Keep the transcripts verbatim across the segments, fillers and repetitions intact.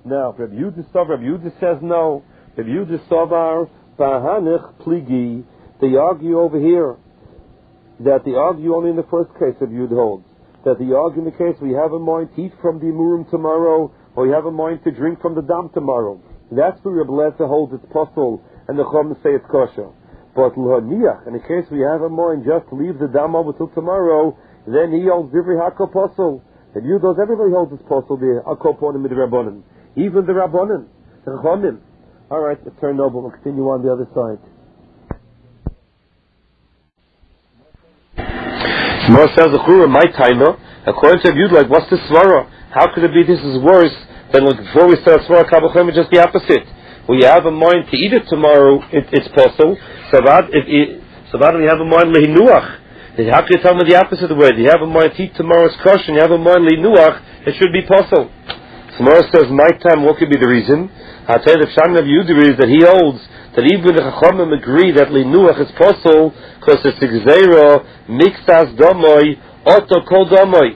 Now, Rabbi Yehuda Savar, Rabbi Yehuda says no. Rabbi Yehuda Savar, Bahanich Pligi, they argue over here that they argue only in the first case, Rabbi Yehuda holds. That they argue in the case we have a mind to eat from the Imurim tomorrow, or we have a mind to drink from the Dam tomorrow. That's where Rabbi Lezer holds it's possible, and the Chum say it's kosher. But L'Haniach, in the case we have a mind just to leave the Dam over till tomorrow, then he holds Divrei Hakol Posel. Rabbi Yehuda holds, everybody holds it's possible, the Hakol Ponim with the Rabbanim. Even the Rabbanim, the Chachamim. Alright, let's turn over, we'll continue on the other side. More says the Chura, my timer, according to Rabbi Yehuda, like, what's the Svara? How could it be this is worse than like before we start Svara Kabbalah, just the opposite? We have a mind to eat it tomorrow, it, it's possible. So that if it, so that we have a mind lehinuach. How can you tell me the opposite way? You have a mind to eat tomorrow's kosher, and you have a mind lehinuach, it should be possible. Tomorrow says, my time, what could be the reason? I'll tell you the Pshat of Yehuda is that he holds that even the Chachamim agree that lehinuach is possible because it's Gzeira, Mixas Domoy, Oto Kol Domoy.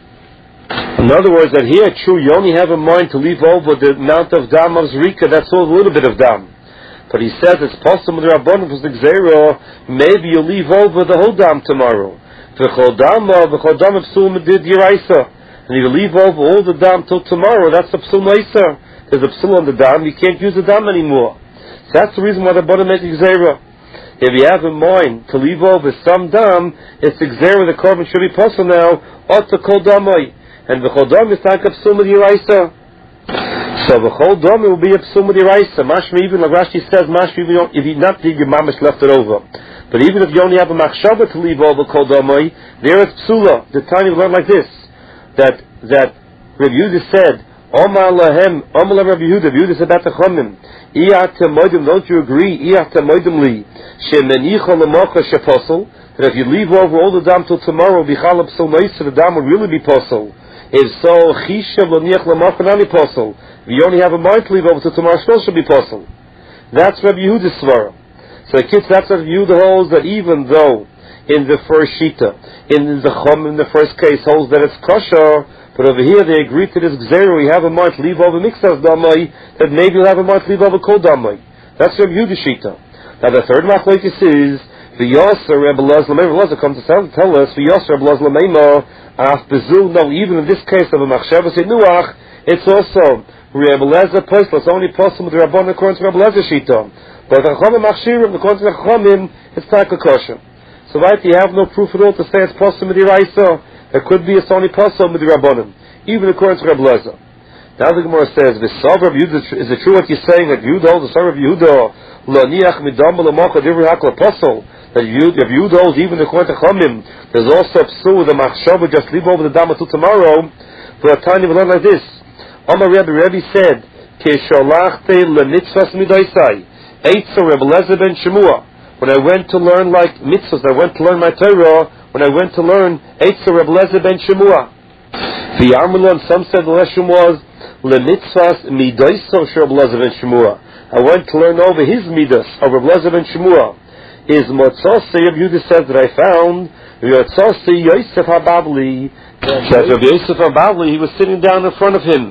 In other words, that here, true, you only have a mind to leave over the amount of dam of Zrika, that's all a little bit of dam. But he says it's possible with the Rabbanim, because the Gzeira, maybe you leave over the whole dam tomorrow. V'chol dama, v'chol dama p'sul medid yiraisa. And you leave over all the dam till tomorrow, that's a p'sul meiser. There's a p'sul on the dam, you can't use the dam anymore. So that's the reason why the Rabbanim make the Gzeira. If you have in mind to leave over some dam, it's the Gzeira, the korban should be possible now, Oto Kol Damai. And the Chodom is like a psum with Yiraisa. So the Chodom will be a psum with Yiraisa. Mashma, even like Rashi says, Mashma, even if you not think your mamash left it over. But even if you only have a machshava to leave over Chodomai, there is psula. The time you learn like this, that that Rabbi Yehuda said, Omar lahem, Omar Rabbi Yehuda, Rabbi Yehuda said about the Chomim, Iyat temodim, don't you agree? Iyat temodim li, shemenicha lemocha sheposel, that if you leave over all the dam till tomorrow, bichalab psul meiser, the dam will really be posel. If so, chishav l'niach l'mafanani posel. If you only have a mind to leave over to tomorrow, still should be posel. That's Rabbi Yehuda's svara. So the kids, that's what Rabbi Yehuda holds, that even though in the first shita, in the chum in the first case holds that it's kosher, but over here they agree to this gzeira, we have a mind to leave over mixas damai, that maybe you'll have a mind to leave over kol damai. That's Rabbi Yehuda's shita. Now the third machlokes is v'yasser Rebbe Lezer. Rebbe Lezer comes to tell, tell us v'yasser Rebbe Lezer l'meima. No, even in this case of a machshava senuach, it's also Rebbe Lezer place. It's only possible with the Rabban according to Rebbe Lezer shita. But the Chachamim machshirim according to the Chachamim, it's taka kosher. So right, you have no proof at all to say it's possible with the Raisa. It could be it's only possible with the Rabbanim, even according to Rebbe Lezer. Now the Gemara says, "The Savar of Yehuda, is it true what you're saying that Yehuda holds the Savar of Yehuda lo niach midam l'mocha divrei hakol apostle?" That you, if you holds even according to Chachamim, there's also a psul with the machshava, just leave over the dam until tomorrow. For a time you will learn like this. Amar Rebbe, Rebbe said, Kesholachte lemitzvas midaisai, Eitzer Rebbe Lezer ben Shemua. When I went to learn like mitzvahs, I went to learn my Torah, when I went to learn Eitzer Rebbe Lezer ben Shemua. The Armulon, some said the lesson was, lemitzvas midaiso Rebbe Lezer ben Shemua. I went to learn over his midas of Rebbe Lezer ben Shemua. Is Motzose of Yehuda says that I found Motzose Yosef HaBabli, that Rabbi Yosef HaBabli, he was sitting down in front of him.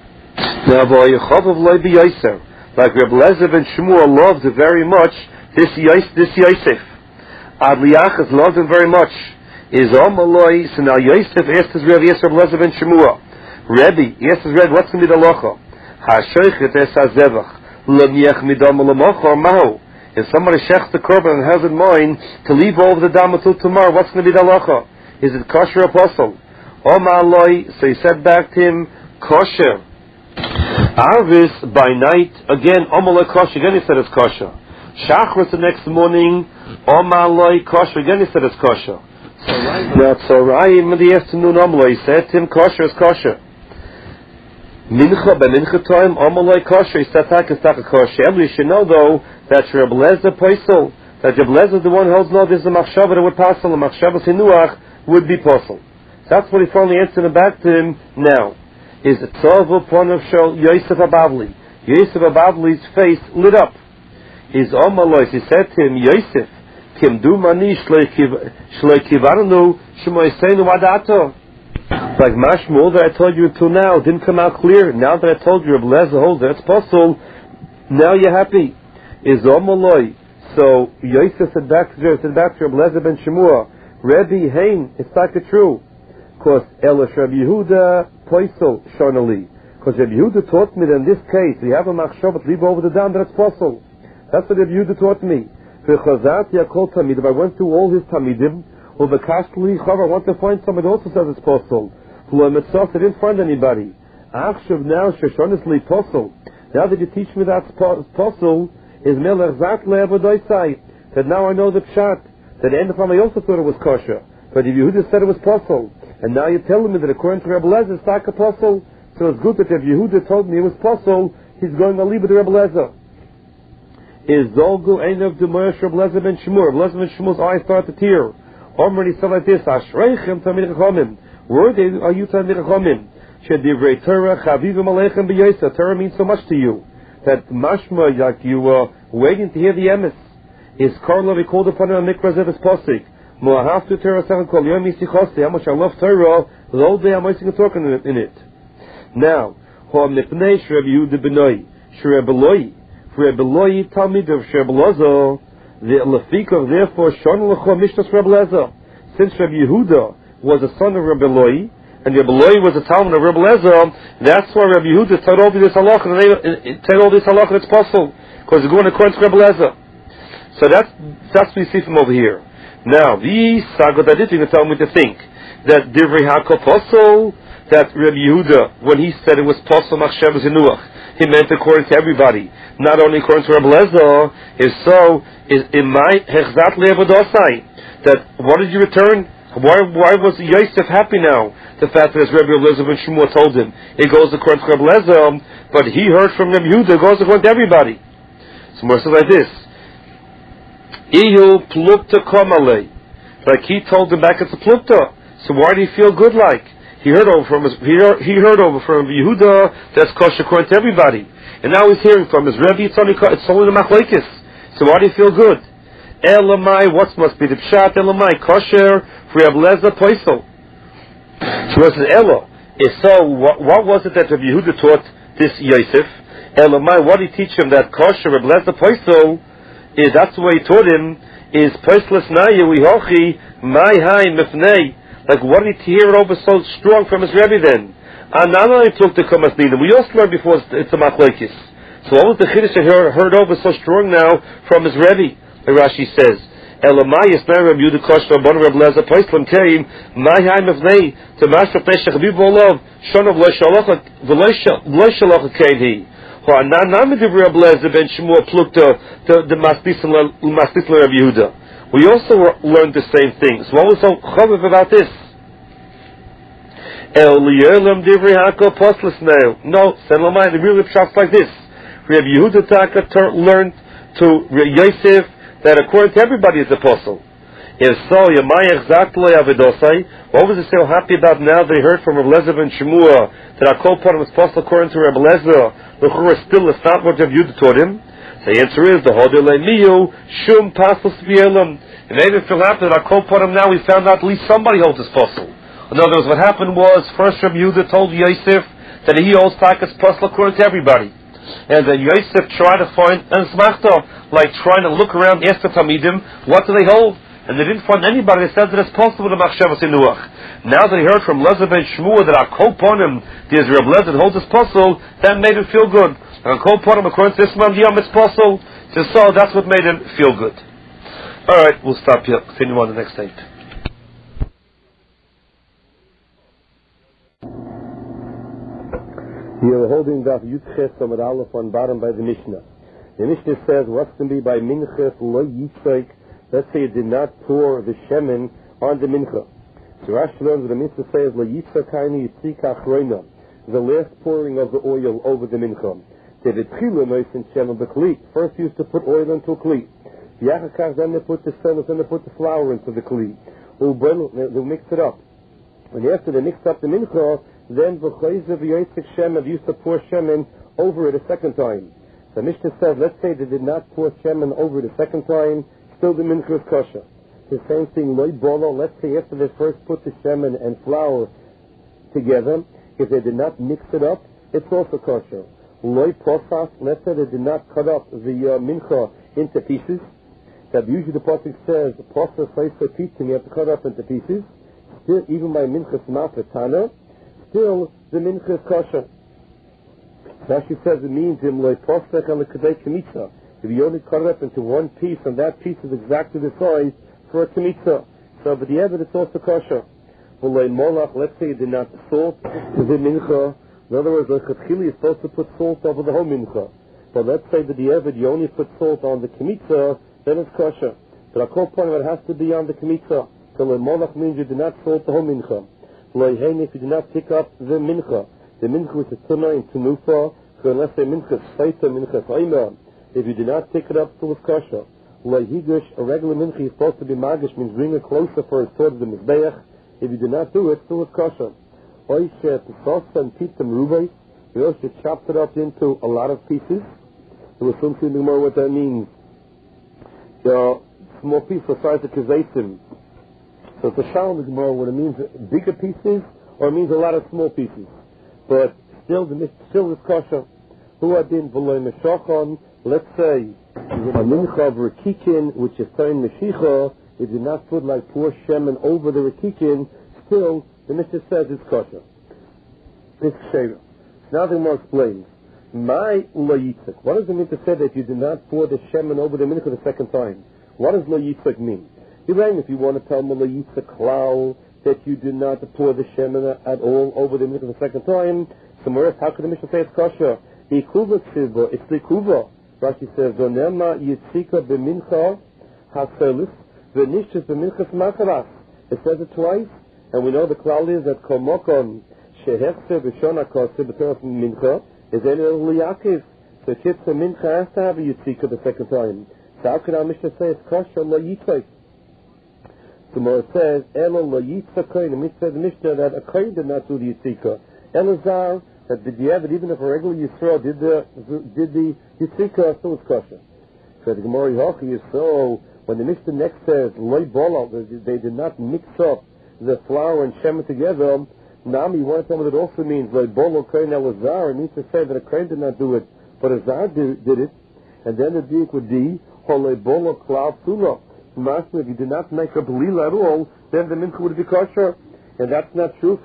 Now, boy, Yechav Loi Be Yosef, like Rabbi Lezer ben Shmuel loved very much this Yosef, this Yosef. Adliachas loved him very much. Is Omaloi, so now Yosef asked his Rabbi Yosef Lezer ben Shmuel, Rebbe, he asked his Rebbe, what's going to be the locha? HaShoichet Es HaZevach, L'niach Midam L'mocha, or Mahu. If somebody shechs the korban and has in mind to leave over the dam until tomorrow, what's going to be the halacha? Is it kosher or apostle? Omar Loi, so he said back to him, kosher. Arvis by night, again, Omar Loi kosher, again he said it's kosher. Shachris the next morning, Omar Loi kosher, again he said it's kosher. Now Tzorayim in the afternoon, Omar Loi said to him, kosher is kosher. Mincha, by mincha time, Omar Loi kosher, he said, tak is tak kosher. Everybody should know though, that Rebbe Lezer Poisel, that Rebbe Lezer is the one who holds no, there's a machshava that would pass on, a machshava sinuach would be possible. That's what he finally answered back to him now. Is it Tzov upon of Shol Yosef HaBabli? Yosef HaBabli's face lit up. Is Omalois, he said to him, Yosef, Kim du mani shloi kivarnu shmoiseinu wadato. It's like mashmul that I told you until now didn't come out clear. Now that I told you Rebbe Lezer holds that it's possible, now you're happy. Is Omaloi. So Yosef said back to said back to Rebbe Lezer ben Shemua, Rebbe Hain, it's not true. Because Elash Rebbe Yehuda Poisel Shonali. Because Rebbe Yehuda taught me that in this case we have a machshav leave over the dam that it's possible. That's what Rebbe Yehuda taught me. For Chazat Yakol Tamid, if I went through all his Tamidim, or the Kashli Chavar, I want to find someone who also says it's possible. I didn't find anybody. Achshav now Shoshonisli Posel. Now that you teach me that's Posel, is Melech Zatle Avodoisai. That now I know the Pshat. That the end of time I also thought it was kosher. But if Yehuda said it was Posel, and now you're telling me that according to Rebbe Lezer, it's not a Posel, so it's good that if Yehuda told me it was Posel, he's going to leave it to Rebbe Lezer. Is Zolgu Einav Demoyesh Rebbe Lezer ben Shemur. Rebbe Lezer ben Shemur's eyes start to tear. Already said like this, Ashreichem Tamid Chachamim. Word are you Tamid Chachamim? Shedivrei Torah Chavivim Aleichem b'Yosef. Torah means so much to you that mashma, like you were waiting to hear the emes. Is Karla we called upon him on Mikra Zev Posik. Mo'ahavtu Torah Second Kol Yom Yisichosti. How much I love Torah. The whole day I'm wasting a talk in it. Now, Ho Mipnei Shreb Yehuda B'noi Shreb Eloi Shreb Eloi Talmid of Shreb Lozo. The Lefikov therefore Shon Lecho Mishnas Rebbe Lezer. Since Rebbe Yehuda was a son of Rebbe Eloi, and Rebbe Eloi was a Talmud of Rebbe Lezer, that's why Rebbe Yehuda told all this halacha, and told all this halacha that's possible, because it's going according to Rebbe Lezer. So that's that's what we see from over here. Now, the Sagod Adit even tell me to think that Divrei Hakol Posel, that Rebbe Yehuda, when he said it was Posel Machshav Zinuach, he meant according to everybody, not only according to Rebbe Lezer. If so, is in my Hechzat Le'avodosai, that what did you return? Why why was Yosef happy now? The fact that his Rebbe Lezer ben Shmuel told him it goes according to Rebbe Lezer, but he heard from Rebbe Yehuda it goes according to everybody. So more so like this. Iyu plukta komale. Like he told him back it's a plukta. So why did he feel good like? He heard over from his he heard, he heard over from Yehuda that's kosher according to everybody. And now he's hearing from his Rebbe, it's only it's only the machlekes. So why do you feel good? Elamai, what must be the pshat? Elamai, kosher for Rebbe Lezer Poisel. So it says Elo. So what, what was it that Rebbe Yehuda taught this Yosef? Elamai, what did he teach him that kosher Rebbe Lezer Poisel is? That's the way he taught him. Is Poisles Naya Wihochi My Hai Mifnei. Like what did he hear it over so strong from his Rebbe then? And not only took the Kamas Nidam, we also learned before it's a machlekes. So what was the chiddush that heard, heard over so strong now from his Rebbe? The Rashi says, Elamai Yisnei Rebbe Yehuda Kosher Rabban Rebbe Lezer Poislam came My Hai Mifnei to Mashra Pnei Shechaviv Olav Shonov Lo Shalocha Kein He. Ha'anan Namid Rebbe Lezer ben Shmuel Plukta the Mastis Rebbe Yehuda. We also learned the same thing. So what was so chaviv about this? El Liyerlam Divrei Hakol Poslas now. No, Selamai, the real pshat's like this. Rebbe Yehuda Taka learned to Yosef that according to everybody is apostle. If so, Yamayach Zakloi Avedosai, what was he so happy about now they heard from Rebbe Lezer ben Shemua that Akol Ponim was apostle according to Rebbe Lezer, the Chura still is not what Rebbe Yehuda taught him? The answer is the Hodel Miyu Shum Pastos V'Elam. It made him feel happy that Akol Ponim now we found out at least somebody holds this apostle. In other words, what happened was first Rebbe Yehuda told Yosef that he holds Takas apostle according to everybody. And then Yosef tried to find an smachta, like trying to look around, ask the Talmidim, what do they hold? And they didn't find anybody that says that it's possible to Machshavas Inuach. Now that he heard from Lezer ben Shmuel that Akol Ponim, the Israel Lezer holds his puzzle, that made him feel good. And Akol Ponim, according to this man, Yom it's puzzle, so that's what made him feel good. Alright, we'll stop here. Continue on the next tape. Here we're holding Daf Yudches Amud Aleph on bottom by the Mishnah. The Mishnah says, what's going to be by Minchas Lo Yitzchak? Let's say it did not pour the shemen on the mincha. So Rashi learns that the mitzvah says Lo Yitzchak Haini Yitzchak Achroina, the last pouring of the oil over the mincha. They did tchilu noisin shemen b'kli. First used to put oil into a kli. Yachakach, then they put the sellers, then they put the flour into the kli. They'll mix it up. And after they mix up the mincha, then v'chayzev v'yotzek shemen, they used to pour shemen over it a second time. The Mishnah says, let's say they did not pour shemen over it a second time, still the mincha is kosher. The same thing, loy bolo, let's say after they first put the shemen and flour together. If they did not mix it up, it's also kosher. Loi posas, let's say they did not cut up the uh, mincha into pieces. That usually the pasuk says, posas for pieces, you have to cut up into pieces. Still, even by minchas mafetana, still the mincha is kosher. Rashi says it means in loi posach and the kadei kemitza. If you only cut it up into one piece, and that piece is exactly the size for a kemitza. So, but the evidence it's also kosher. Loi molach, let's say you did not salt the mincha. In other words, the chetchili is supposed to put salt over the whole mincha. But let's say that the evid you only put salt on the kemitza, then it's kosher. But a core point of it has to be on the kemitza. So loi molach means you do not salt the whole mincha. Loi hein, if you do not pick up the mincha, the mincha which is tuna in tenufa, so unless the mincha is feita, mincha is oima, if you do not pick it up, still it's kosher. Loi higish, a regular mincha is supposed to be magish, means bring it closer for his sword of the mizbeach. If you do not do it, still it's kosher. Oishet, salsa and pitam rubai, we also chopped it up into a lot of pieces. There was something more what that means. The small piece the size of kazaitim. So it's a shalom Gemara when it means bigger pieces or it means a lot of small pieces. But still the still is kosher. Who adin v'loy meshachon, let's say a mincha of rekikin, which is saying meshicha, if you not put like poor shemen over the rekikin, still the Mishnah says it's kosher. It's kosher. Now the Gemara explains. My lo yitzak. What does it mean to say that you do not pour the shemen over the mincha the second time? What does lo yitzak mean? You're if you want to tell me lo yitzak klal that you do not pour the shemen at all over the mincha the second time, somewhere else, how could the Mishnah say it's kosher? Ikuva tzivah. It's the kuva. Rashi says, Donema yitzika b'mincha haselis v'nishtis b'minchas makaras. It says it twice. And we know the klal is that komokon shehechse b'shon hakoseh b'teras mincha is enel liyakiv. So kitzah mincha has to have a yitzika the second time. So how can our Mishnah say it's kosher lo yitzak? Tomorrow it says elo lo yitzak kohen. The Mishnah says the Mishnah that a kohen did not do the yitzika. Elazar that did the evid even if a regular Yisrael did the did the yitzika, still it's kosher. So the Gemara Yochi is so when the Mishnah next says loy bola, they did not mix up the flour and shemen together. Nami, you want to tell me that also means like bolo kohen elazar. It means to say that a kohen did not do it, but a zar did, did it. And then the diuk would be holei bolo klal tula. Master, if you did not make a belila at all, then the mincha would be kosher, and that's not true.